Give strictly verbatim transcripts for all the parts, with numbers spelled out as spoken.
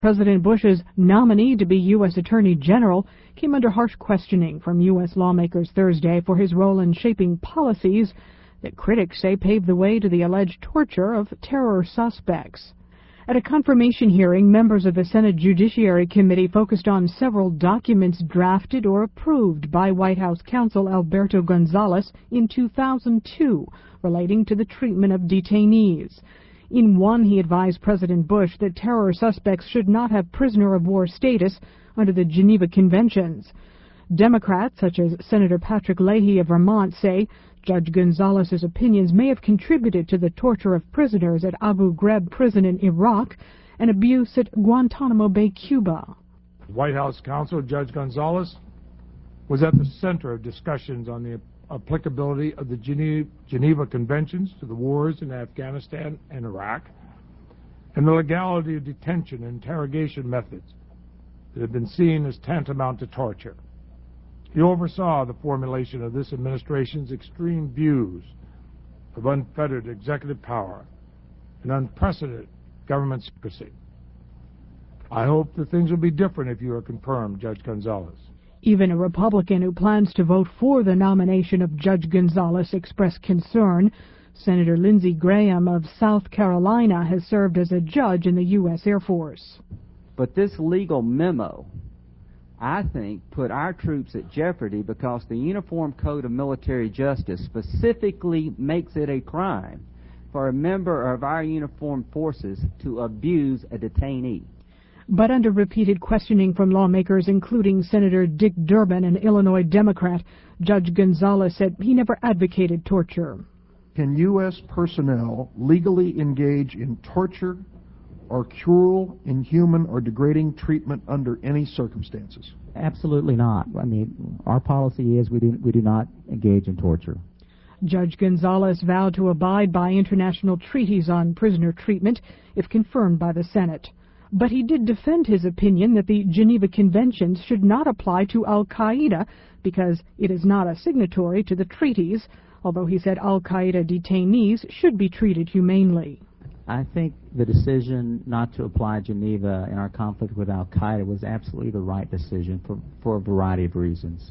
President Bush's nominee to be U S Attorney General came under harsh questioning from U S lawmakers Thursday for his role in shaping policies that critics say paved the way to the alleged torture of terror suspects. At a confirmation hearing, members of the Senate Judiciary Committee focused on several documents drafted or approved by White House counsel Alberto Gonzales in two thousand two relating to the treatment of detainees. In one, he advised President Bush that terror suspects should not have prisoner of war status under the Geneva Conventions. Democrats, such as Senator Patrick Leahy of Vermont, say Judge Gonzales's opinions may have contributed to the torture of prisoners at Abu Ghraib prison in Iraq and abuse at Guantanamo Bay, Cuba. White House counsel Judge Gonzales was at the center of discussions on the applicability of the Geneva, Geneva Conventions to the wars in Afghanistan and Iraq, and the legality of detention and interrogation methods that have been seen as tantamount to torture. He oversaw the formulation of this administration's extreme views of unfettered executive power and unprecedented government secrecy. I hope that things will be different if you are confirmed, Judge Gonzales. Even a Republican who plans to vote for the nomination of Judge Gonzales expressed concern. Senator Lindsey Graham of South Carolina has served as a judge in the U S Air Force. But this legal memo, I think, put our troops at jeopardy because the Uniform Code of Military Justice specifically makes it a crime for a member of our uniformed forces to abuse a detainee. But under repeated questioning from lawmakers, including Senator Dick Durbin, an Illinois Democrat, Judge Gonzales said he never advocated torture. Can U S personnel legally engage in torture or cruel, inhuman, or degrading treatment under any circumstances? Absolutely not. I mean, our policy is we do, we do not engage in torture. Judge Gonzales vowed to abide by international treaties on prisoner treatment if confirmed by the Senate. But he did defend his opinion that the Geneva Conventions should not apply to al-Qaeda because it is not a signatory to the treaties, although he said al-Qaeda detainees should be treated humanely. I think the decision not to apply Geneva in our conflict with al-Qaeda was absolutely the right decision for, for a variety of reasons.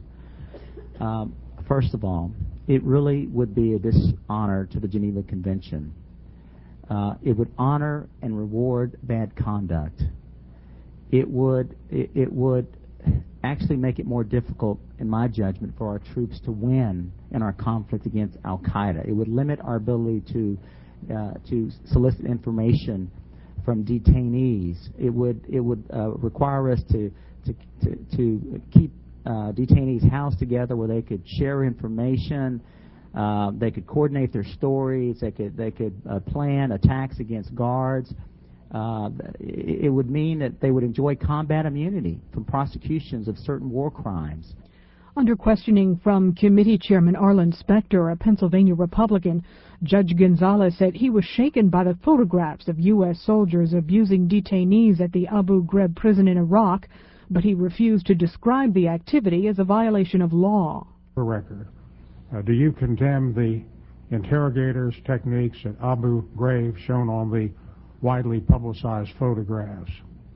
Um, first of all, it really would be a dishonor to the Geneva Convention. Uh, it would honor and reward bad conduct. It would it, it would actually make it more difficult, in my judgment, for our troops to win in our conflict against al-Qaeda. It would limit our ability to uh, to solicit information from detainees. It would it would uh, require us to to to, to keep uh, detainees housed together where they could share information. Uh, they could coordinate their stories. They could they could uh, plan attacks against guards. Uh, it, it would mean that they would enjoy combat immunity from prosecutions of certain war crimes. Under questioning from committee chairman Arlen Specter, a Pennsylvania Republican, Judge Gonzales said he was shaken by the photographs of U S soldiers abusing detainees at the Abu Ghraib prison in Iraq, but he refused to describe the activity as a violation of law. For record. Uh, do you condemn the interrogators' techniques at Abu Ghraib shown on the widely publicized photographs?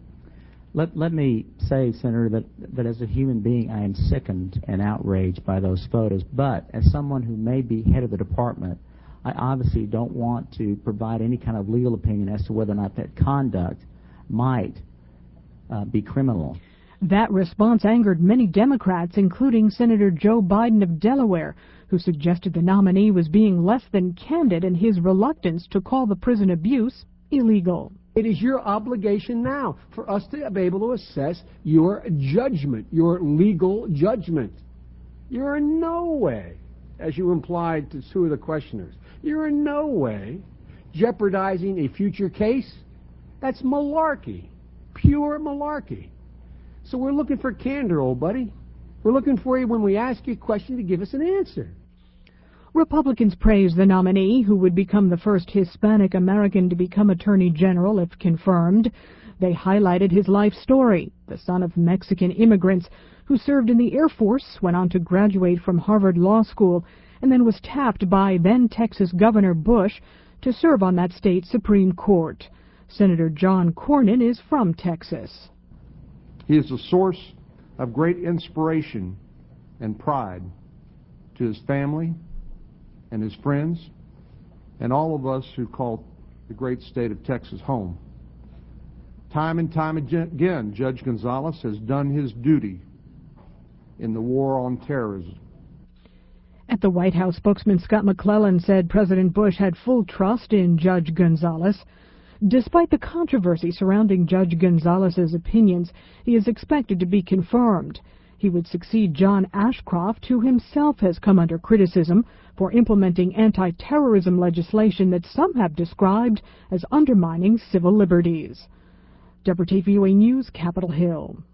Let, let me say, Senator, that, that as a human being I am sickened and outraged by those photos, but as someone who may be head of the department, I obviously don't want to provide any kind of legal opinion as to whether or not that conduct might uh, be criminal. That response angered many Democrats, including Senator Joe Biden of Delaware, who suggested the nominee was being less than candid in his reluctance to call the prison abuse illegal. It is your obligation now for us to be able to assess your judgment, your legal judgment. You're in no way, as you implied to two of the questioners, you're in no way jeopardizing a future case. That's malarkey, pure malarkey. So we're looking for candor, old buddy. We're looking for you when we ask you a question to give us an answer. Republicans praised the nominee, who would become the first Hispanic American to become Attorney General if confirmed. They highlighted his life story, the son of Mexican immigrants who served in the Air Force, went on to graduate from Harvard Law School, and then was tapped by then Texas Governor Bush to serve on that state's Supreme Court. Senator John Cornyn is from Texas. He is a source of great inspiration and pride to his family and his friends and all of us who call the great state of Texas home. Time and time again, Judge Gonzales has done his duty in the war on terrorism. At the White House, spokesman Scott McClellan said President Bush had full trust in Judge Gonzales. Despite the controversy surrounding Judge Gonzales's opinions, he is expected to be confirmed. He would succeed John Ashcroft, who himself has come under criticism for implementing anti-terrorism legislation that some have described as undermining civil liberties. W T V U A News, Capitol Hill.